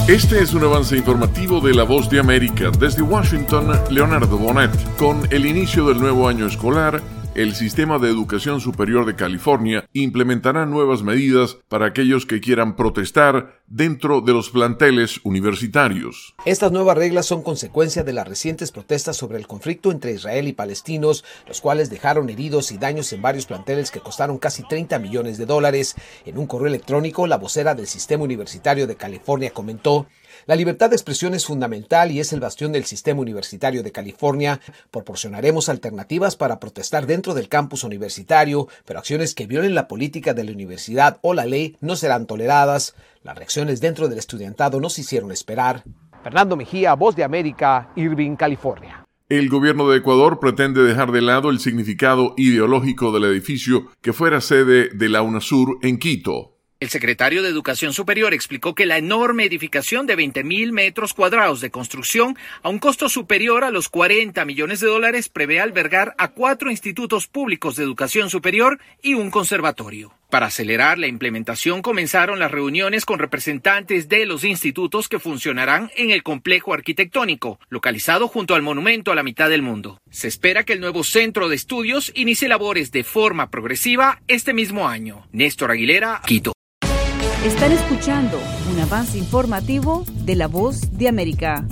Este es un avance informativo de La Voz de América. Desde Washington, Leonardo Bonet. Con el inicio del nuevo año escolar, el Sistema de Educación Superior de California implementará nuevas medidas para aquellos que quieran protestar dentro de los planteles universitarios. Estas nuevas reglas son consecuencia de las recientes protestas sobre el conflicto entre Israel y palestinos, los cuales dejaron heridos y daños en varios planteles que costaron casi $30 millones. En un correo electrónico, la vocera del Sistema Universitario de California comentó: "La libertad de expresión es fundamental y es el bastión del Sistema Universitario de California. Proporcionaremos alternativas para protestar dentro del campus universitario, pero acciones que violen la política de la universidad o la ley no serán toleradas". Las reacciones dentro del estudiantado no se hicieron esperar. Fernando Mejía, Voz de América, Irvine, California. El gobierno de Ecuador pretende dejar de lado el significado ideológico del edificio que fuera sede de la UNASUR en Quito. El secretario de Educación Superior explicó que la enorme edificación de 20.000 metros cuadrados de construcción a un costo superior a los $40 millones prevé albergar a 4 institutos públicos de educación superior y un conservatorio. Para acelerar la implementación comenzaron las reuniones con representantes de los institutos que funcionarán en el complejo arquitectónico, localizado junto al monumento a la mitad del mundo. Se espera que el nuevo centro de estudios inicie labores de forma progresiva este mismo año. Néstor Aguilera, Quito. Están escuchando un avance informativo de La Voz de América.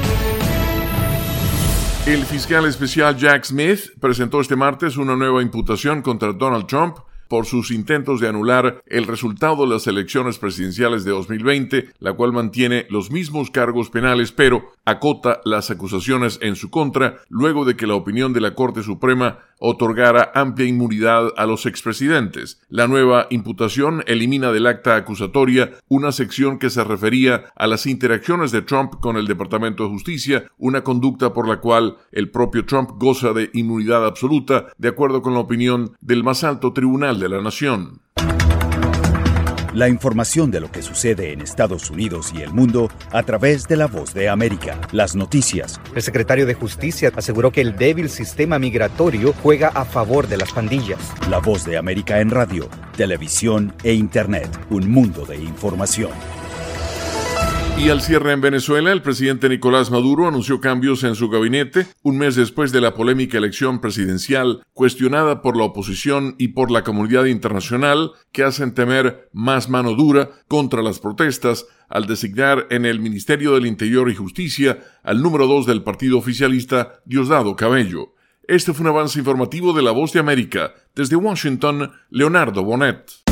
El fiscal especial Jack Smith presentó este martes una nueva imputación contra Donald Trump por sus intentos de anular el resultado de las elecciones presidenciales de 2020, la cual mantiene los mismos cargos penales, pero acota las acusaciones en su contra, luego de que la opinión de la Corte Suprema otorgara amplia inmunidad a los expresidentes. La nueva imputación elimina del acta acusatoria una sección que se refería a las interacciones de Trump con el Departamento de Justicia, una conducta por la cual el propio Trump goza de inmunidad absoluta, de acuerdo con la opinión del más alto tribunal de la nación. La información de lo que sucede en Estados Unidos y el mundo a través de La Voz de América. Las noticias. El secretario de Justicia aseguró que el débil sistema migratorio juega a favor de las pandillas. La Voz de América en radio, televisión e Internet. Un mundo de información. Y al cierre en Venezuela, el presidente Nicolás Maduro anunció cambios en su gabinete un mes después de la polémica elección presidencial cuestionada por la oposición y por la comunidad internacional, que hacen temer más mano dura contra las protestas al designar en el Ministerio del Interior y Justicia al número 2 del partido oficialista, Diosdado Cabello. Este fue un avance informativo de La Voz de América. Desde Washington, Leonardo Bonet.